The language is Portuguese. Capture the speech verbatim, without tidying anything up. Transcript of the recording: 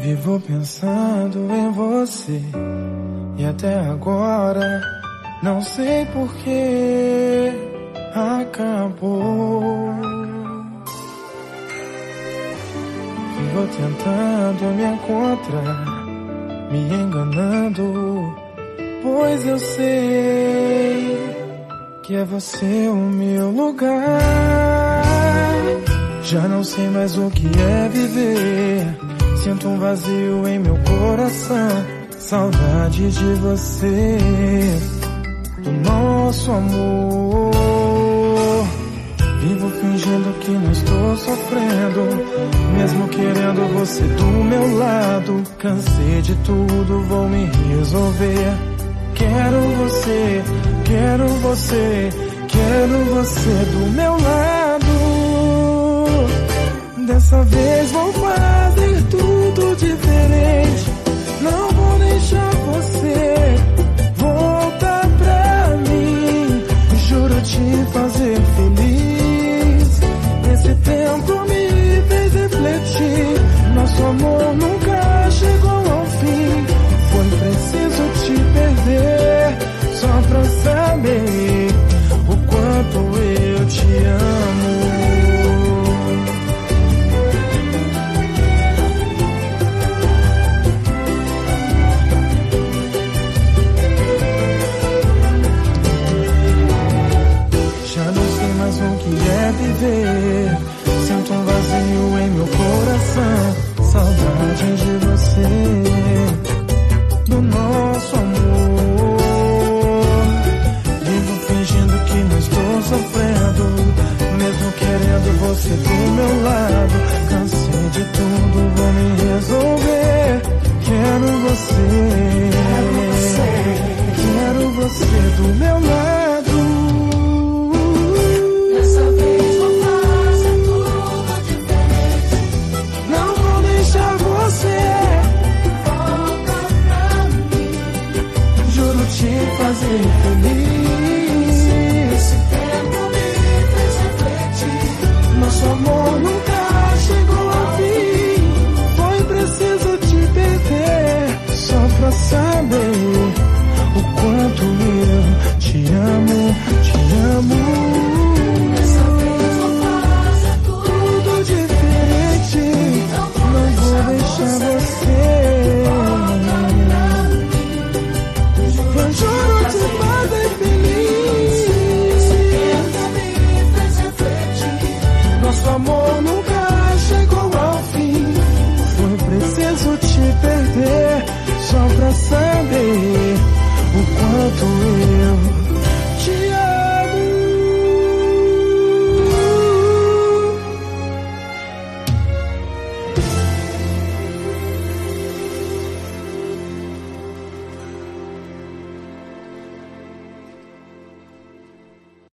Vivo pensando em você e até agora não sei por que acabou. Vivo tentando me encontrar, me enganando, pois eu sei que é você o meu lugar. Já não sei mais o que é viver, sinto um vazio em meu coração, saudade de você, do nosso amor. Vivo fingindo que não estou sofrendo, mesmo querendo você do meu lado. Cansei de tudo, vou me resolver. Quero você, quero você, quero você do meu lado. Dessa vez vou fazer tudo diferente, não vou deixar você voltar pra mim. Juro te fazer feliz, esse tempo me fez refletir. Nosso amor nunca chegou ao fim, foi preciso te perder só pra saber o quanto eu te amo. O que é viver, sinto um vazio em meu coração, saudade de você, do nosso amor. Vivo fingindo que não estou sofrendo, mesmo querendo você do meu lado. Cansei de tudo, vou me resolver. Quero você, quero você do meu lado. Fazer feliz, esse tempo me fez refletir. Nosso amor nunca chegou ao fim, foi preciso te perder só pra saber o quanto eu te amo, te amo. Dessa vez vou fazer tudo diferente, não vou deixar você. Juro te fazer feliz, esse tempo me fez refletir. Nosso amor nunca chegou ao fim, foi preciso te perder só pra saber o quanto eu